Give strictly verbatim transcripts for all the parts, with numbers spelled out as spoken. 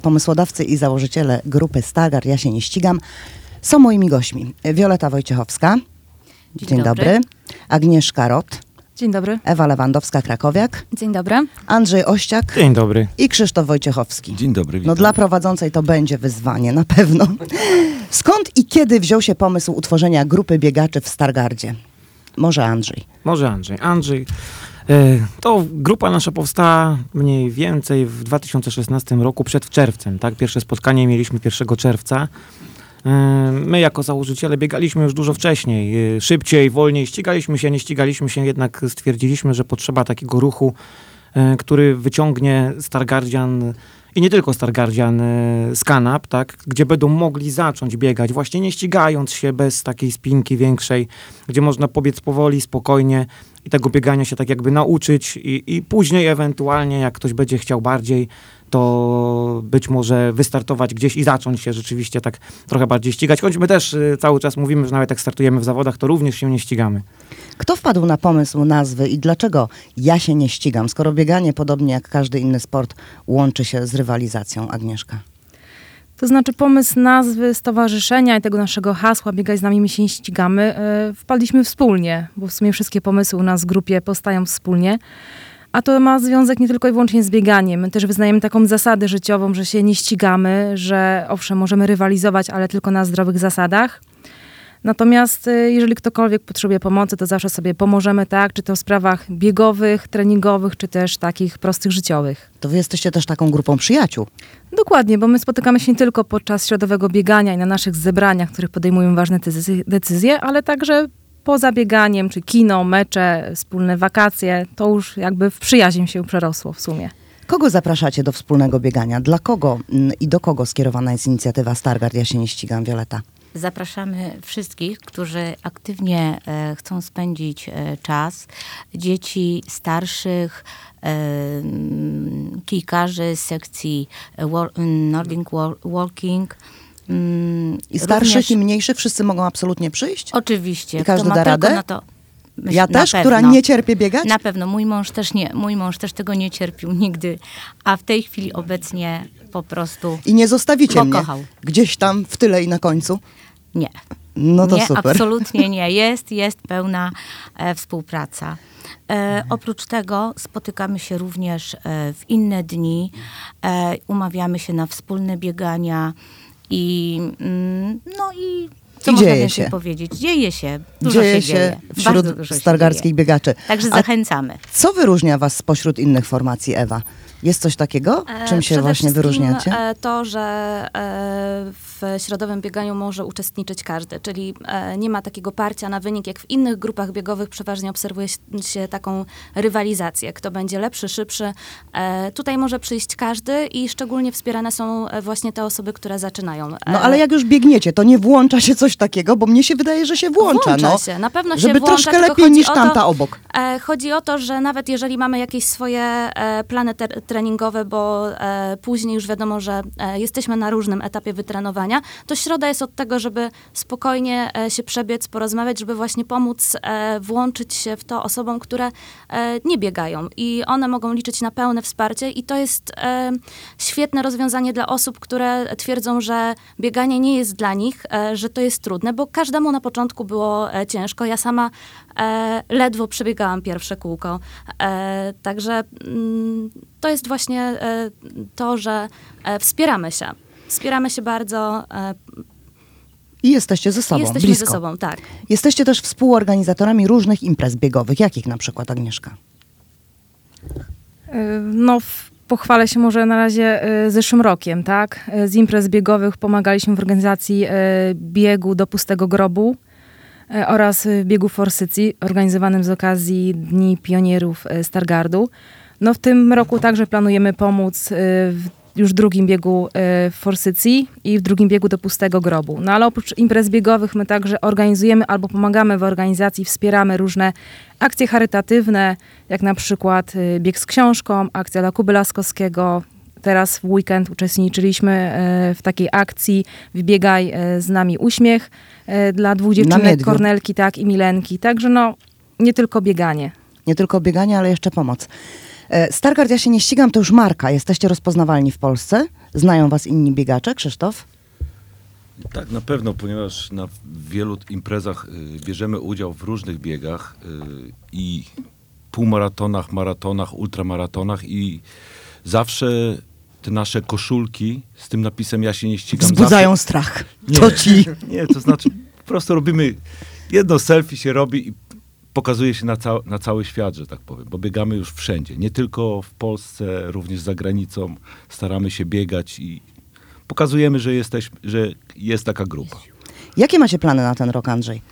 Pomysłodawcy i założyciele grupy Stargard Ja się nie ścigam są moimi gośćmi. Wioleta Wojciechowska. Dzień, Dzień dobry. dobry. Agnieszka Rot. Dzień dobry. Ewa Lewandowska-Krakowiak. Dzień dobry. Andrzej Ościak. Dzień dobry. I Krzysztof Wojciechowski. Dzień dobry, witam. No dla prowadzącej to będzie wyzwanie, na pewno. Skąd i kiedy wziął się pomysł utworzenia grupy biegaczy w Stargardzie? Może Andrzej. Może Andrzej. Andrzej. E, to grupa nasza powstała mniej więcej w dwa tysiące szesnastym roku, przed czerwcem, tak? Pierwsze spotkanie mieliśmy pierwszego czerwca. E, my jako założyciele biegaliśmy już dużo wcześniej, e, szybciej, wolniej, ścigaliśmy się, nie ścigaliśmy się, jednak stwierdziliśmy, że potrzeba takiego ruchu, e, który wyciągnie Stargardzian i nie tylko Stargardzian e, z kanap, tak, gdzie będą mogli zacząć biegać, właśnie nie ścigając się, bez takiej spinki większej, gdzie można pobiec powoli, spokojnie i tego biegania się tak jakby nauczyć i, i później ewentualnie, jak ktoś będzie chciał bardziej, to być może wystartować gdzieś i zacząć się rzeczywiście tak trochę bardziej ścigać, choć my też y, cały czas mówimy, że nawet jak startujemy w zawodach, to również się nie ścigamy. Kto wpadł na pomysł nazwy i dlaczego Ja się nie ścigam, skoro bieganie, podobnie jak każdy inny sport, łączy się z rywalizacją? Agnieszka. To znaczy pomysł nazwy stowarzyszenia i tego naszego hasła Biegaj z nami, my się nie ścigamy, yy, wpadliśmy wspólnie, bo w sumie wszystkie pomysły u nas w grupie powstają wspólnie. A to ma związek nie tylko i wyłącznie z bieganiem. My też wyznajemy taką zasadę życiową, że się nie ścigamy, że owszem, możemy rywalizować, ale tylko na zdrowych zasadach. Natomiast jeżeli ktokolwiek potrzebuje pomocy, to zawsze sobie pomożemy, tak? Czy to w sprawach biegowych, treningowych, czy też takich prostych życiowych. To wy jesteście też taką grupą przyjaciół. Dokładnie, bo my spotykamy się nie tylko podczas środowego biegania i na naszych zebraniach, w których podejmujemy ważne decyzje, ale także poza bieganiem, czy kino, mecze, wspólne wakacje, to już jakby w przyjaźń się przerosło w sumie. Kogo zapraszacie do wspólnego biegania? Dla kogo mm, i do kogo skierowana jest inicjatywa Stargard Ja się nie ścigam? Wioleta. Zapraszamy wszystkich, którzy aktywnie e, chcą spędzić e, czas. Dzieci starszych, e, kijkarzy z sekcji e, war, Nordic war, Walking. I starszych Również... i mniejszych wszyscy mogą absolutnie przyjść? Oczywiście. I każdy Kto ma da radę? Na to, myśl, ja też, pewno, która nie cierpię biegać? Na pewno. Mój mąż też nie. Mój mąż też tego nie cierpił nigdy. A w tej chwili obecnie po prostu I nie zostawicie pokochał. mnie gdzieś tam w tyle i na końcu? Nie. No to nie, super. Absolutnie nie. Jest, jest pełna e, współpraca. E, oprócz tego spotykamy się również e, w inne dni. E, umawiamy się na wspólne biegania. I mm, no i co I można dzieje więcej się. powiedzieć? Dzieje się. Dużo dzieje się, się dzieje. wśród Dużo stargardzkich się biegaczy. Także A zachęcamy. Co wyróżnia was spośród innych formacji, Ewa? Jest coś takiego? Czym się Przede właśnie wyróżniacie? wszystkim to, że w środowym bieganiu może uczestniczyć każdy, czyli nie ma takiego parcia na wynik, jak w innych grupach biegowych przeważnie obserwuje się taką rywalizację. Kto będzie lepszy, szybszy. Tutaj może przyjść każdy i szczególnie wspierane są właśnie te osoby, które zaczynają. No ale jak już biegniecie, to nie włącza się coś takiego, bo mnie się wydaje, że się włącza. Włącza no. się, na pewno się Żeby włącza. troszkę tylko lepiej chodzi niż o tamta to, obok. Chodzi o to, że nawet jeżeli mamy jakieś swoje plany ter- treningowe, bo e, później już wiadomo, że e, jesteśmy na różnym etapie wytrenowania, to środa jest od tego, żeby spokojnie e, się przebiec, porozmawiać, żeby właśnie pomóc e, włączyć się w to osobom, które e, nie biegają i one mogą liczyć na pełne wsparcie i to jest e, świetne rozwiązanie dla osób, które twierdzą, że bieganie nie jest dla nich, e, że to jest trudne, bo każdemu na początku było e, ciężko. Ja sama e, ledwo przebiegałam pierwsze kółko, e, także mm, to jest właśnie e, to, że e, wspieramy się. Wspieramy się bardzo. E, I jesteście ze sobą, jesteśmy blisko. ze sobą, tak. Jesteście też współorganizatorami różnych imprez biegowych. Jakich na przykład, Agnieszka? No, pochwalę się może na razie zeszłym rokiem, tak? Z imprez biegowych pomagaliśmy w organizacji biegu do Pustego Grobu oraz biegu Forsycji, organizowanym z okazji Dni Pionierów Stargardu. No w tym roku także planujemy pomóc w już drugim biegu w Forsycji i w drugim biegu do Pustego Grobu. No ale oprócz imprez biegowych my także organizujemy albo pomagamy w organizacji, wspieramy różne akcje charytatywne, jak na przykład bieg z książką, akcja dla Kuby Laskowskiego. Teraz w weekend uczestniczyliśmy w takiej akcji Wybiegaj z nami uśmiech dla dwóch dziewczynek, Kornelki, tak, i Milenki. Także no, nie tylko bieganie. Nie tylko bieganie, ale jeszcze pomoc. Stargard Ja się nie ścigam, to już marka. Jesteście rozpoznawalni w Polsce. Znają was inni biegacze? Krzysztof? Tak, na pewno, ponieważ na wielu imprezach y, bierzemy udział w różnych biegach y, i półmaratonach, maratonach, ultramaratonach i zawsze te nasze koszulki z tym napisem "Ja się nie ścigam" Wzbudzają zawsze... strach. Nie, To ci. nie, to znaczy po prostu robimy jedno selfie się robi i pokazuje się na, cał, na cały świat, że tak powiem, bo biegamy już wszędzie, nie tylko w Polsce, również za granicą, staramy się biegać i pokazujemy, że, jesteś, że jest taka grupa. Jakie macie plany na ten rok, Andrzej?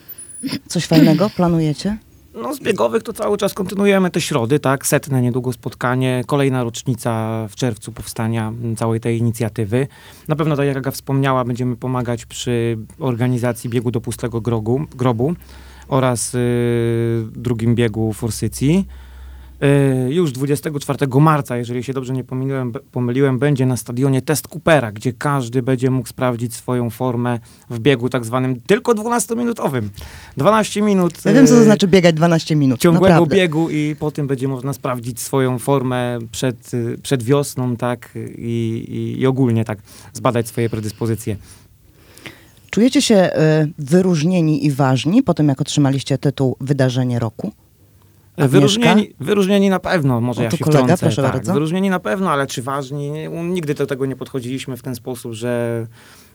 Coś fajnego planujecie? No z biegowych to cały czas kontynuujemy te środy, tak? Setne niedługo spotkanie, kolejna rocznica w czerwcu powstania całej tej inicjatywy. Na pewno, tak jak Aga wspomniała, będziemy pomagać przy organizacji biegu do pustego grogu, grobu oraz y, drugim biegu Forsycji. Y, już dwudziestego czwartego marca, jeżeli się dobrze nie pomyliłem, b- pomyliłem, będzie na stadionie test Coopera, gdzie każdy będzie mógł sprawdzić swoją formę w biegu tak zwanym tylko dwunastominutowym. dwanaście minut. Ja wiem, co to y, znaczy biegać dwanaście minut. ciągłego Naprawdę. biegu i po tym będzie można sprawdzić swoją formę przed, y, przed wiosną, tak, i, i, i ogólnie tak zbadać swoje predyspozycje. Czujecie się y, wyróżnieni i ważni po tym, jak otrzymaliście tytuł Wydarzenie Roku? Agnieszka? Wyróżnieni, wyróżnieni na pewno, może O, ja tu się kolega, wtrącę. proszę tak. bardzo. Wyróżnieni na pewno, ale czy ważni? Nie, nigdy do tego nie podchodziliśmy w ten sposób, że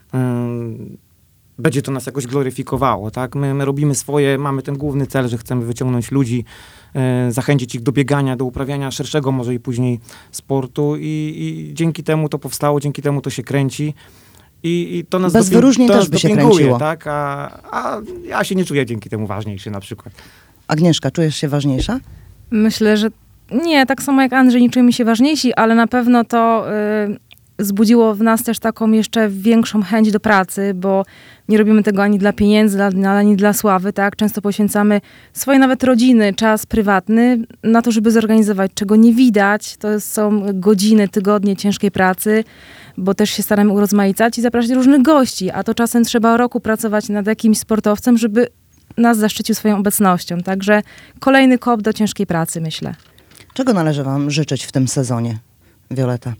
ym, będzie to nas jakoś gloryfikowało, tak? My, my robimy swoje, mamy ten główny cel, że chcemy wyciągnąć ludzi, y, zachęcić ich do biegania, do uprawiania szerszego może i później sportu i, i dzięki temu to powstało, dzięki temu to się kręci. I, i to nas Bez doping- wyróżnień to też nas by się dopinguje, kręciło. tak? A, a ja się nie czuję dzięki temu ważniejszy na przykład. Agnieszka, czujesz się ważniejsza? Myślę, że nie, tak samo jak Andrzej, nie czujemy się ważniejsi, ale na pewno to y, zbudziło w nas też taką jeszcze większą chęć do pracy, bo nie robimy tego ani dla pieniędzy, ani dla sławy, tak? Często poświęcamy swoje nawet rodziny, czas prywatny na to, żeby zorganizować, czego nie widać. To są godziny, tygodnie ciężkiej pracy, bo też się staramy urozmaicać i zapraszać różnych gości, a to czasem trzeba roku pracować nad jakimś sportowcem, żeby nas zaszczycił swoją obecnością. Także kolejny kop do ciężkiej pracy, myślę. Czego należy wam życzyć w tym sezonie, Wioleta?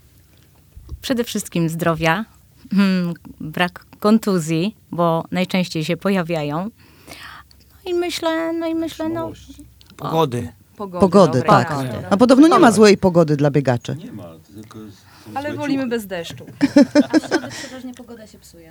Przede wszystkim zdrowia, hmm, brak kontuzji, bo najczęściej się pojawiają. No i myślę, no i myślę, no... Pogody. Pogody, tak. A podobno nie ma złej pogody dla biegaczy. Nie ma, tylko jest... Ale wolimy bez deszczu. A w środę przeważnie pogoda się psuje.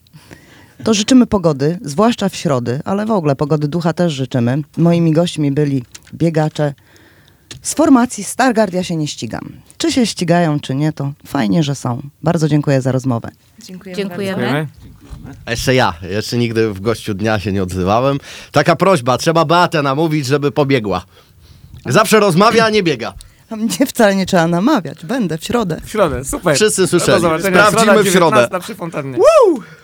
To życzymy pogody, zwłaszcza w środy, ale w ogóle pogody ducha też życzymy. Moimi gośćmi byli biegacze z formacji Stargard Ja się nie ścigam. Czy się ścigają, czy nie, to fajnie, że są. Bardzo dziękuję za rozmowę. Dziękujemy. Dziękujemy. Dziękujemy. A jeszcze ja, jeszcze nigdy w gościu dnia się nie odzywałem. Taka prośba, trzeba Beatę namówić, żeby pobiegła. Zawsze rozmawia, a nie biega. A mnie wcale nie trzeba namawiać. Będę w środę. W środę, super. Wszyscy Do słyszeli. zobaczenia. Sprawdzimy Środa, w środę. dziewiętnasta przy fontannie. Woo!